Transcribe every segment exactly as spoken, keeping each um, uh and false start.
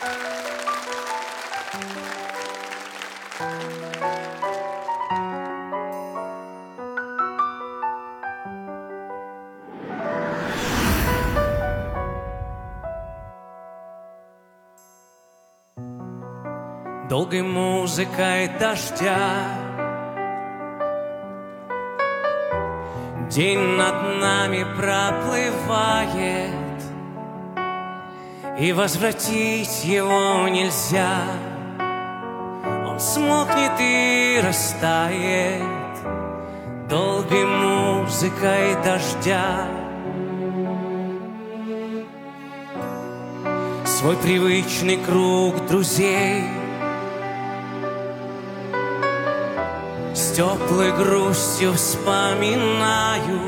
Долгой музыкой дождя день над нами проплывает, и возвратить его нельзя. Он смолкнет и растает долгой музыкой дождя. Свой привычный круг друзей с теплой грустью вспоминаю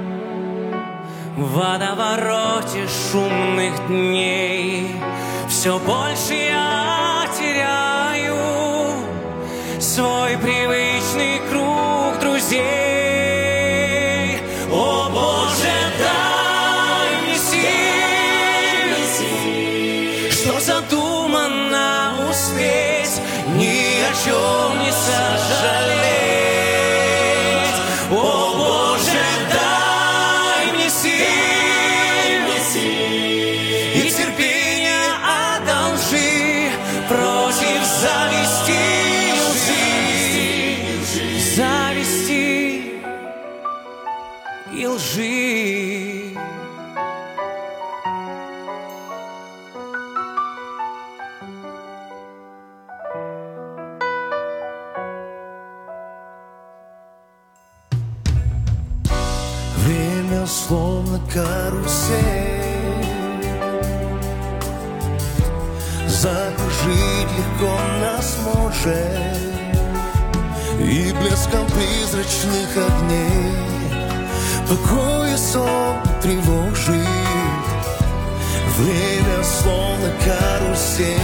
в водовороте шумных дней. Все больше я теряю свой привычный круг друзей. О, Боже, дай мне сил, что задумано успеть, ни о чем не сожалеть. О, Боже, дай мне сил и терпения одолжи против зависти и лжи, зависти и лжи. Время словно карусель, закружить легко нас может, и блеском призрачных огней покой и сон тревожит. Время словно карусель,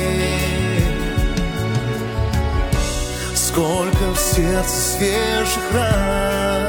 сколько в сердце свежих ран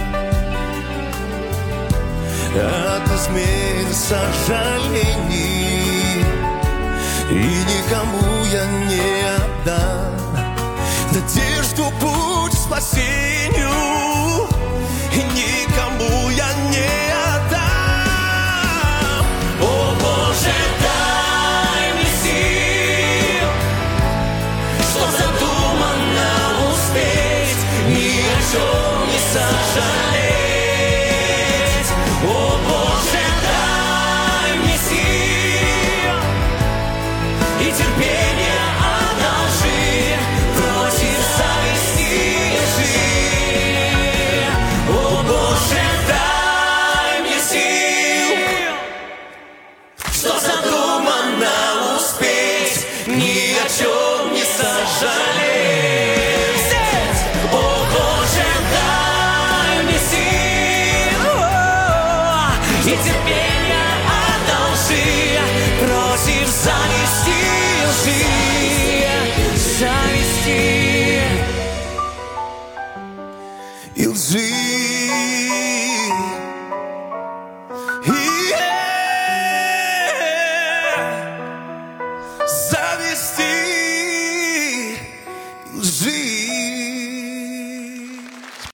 от измен сожалений, и никому я не отдам надежду, путь к спасению, и никому я не отдам. О, Боже, дай мне сил, что задумано успеть, ни о чем не сожалеть. О, Боже, дай мне сил и терпения одолжи против зависти и лжи. О, Боже, дай мне сил, что задумано успеть, ни о чем не сожалеть. О, Боже, дай мне сил и терпения одолжи против зависти и лжи.